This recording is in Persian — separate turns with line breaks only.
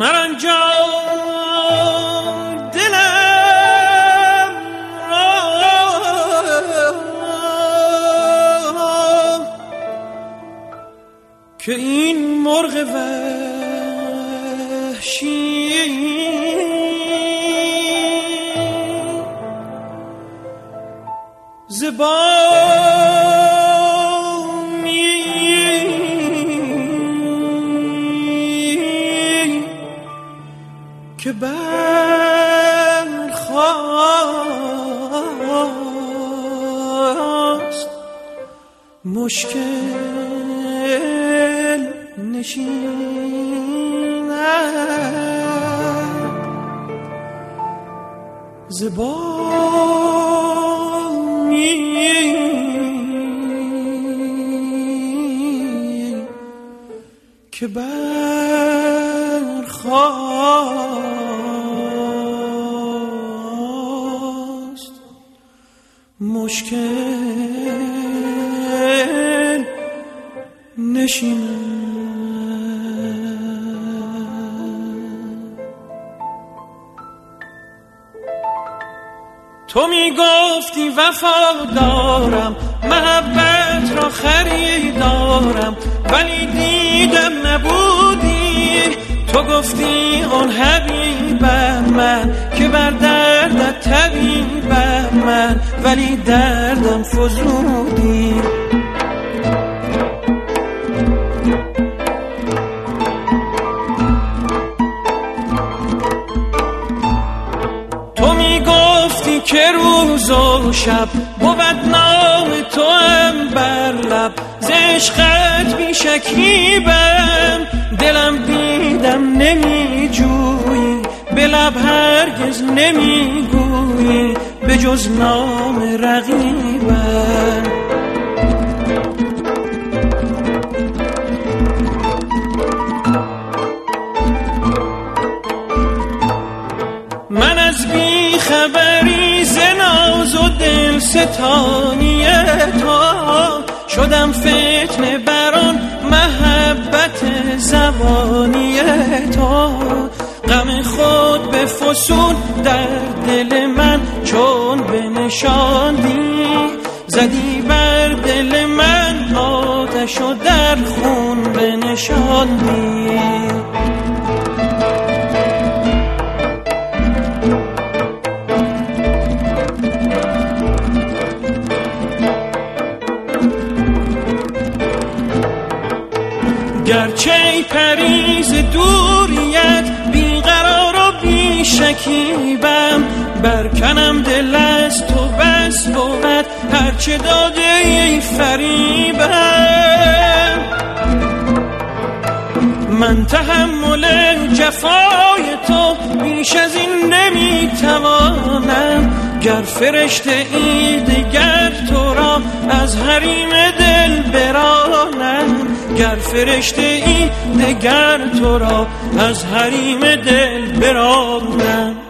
من آنجا دلم که این مرغ وحشی زبانی که برخاست مشکل نشیند زبانی که برخاست مشکل نشیند. تو می گفتی وفادارم محبت را خریدارم ولی دیدم نبودی. تو گفتی اون حبیبم من که بر دردت طبیبم من ولی دردم فزودی. که روز و شب بود نام تو هم بر لب ز عشقت بی شکیبم. دلم دیدم نمی جویی به لب هرگز نمی گویی به جز نام رقیبم. من از بی خبری ز ناز و دل ستانی تو شدم فتنه بران محبت زبانی تو. غم خود به فسون در دل من چون بنشاندی زدی بر دل من آتش و در خون بنشاندی. گرچه ای پریز دوریت بیقرار و بی شکیبم برکنم دل از تو بس بود هرچه داده ای فریبم. من تحمل جفای تو بیش از این نمیتوانم. گر فرشته ای دگر تو را از حریم دل برانم. گر فرشته ای دگر تو را از حریم دل برانم.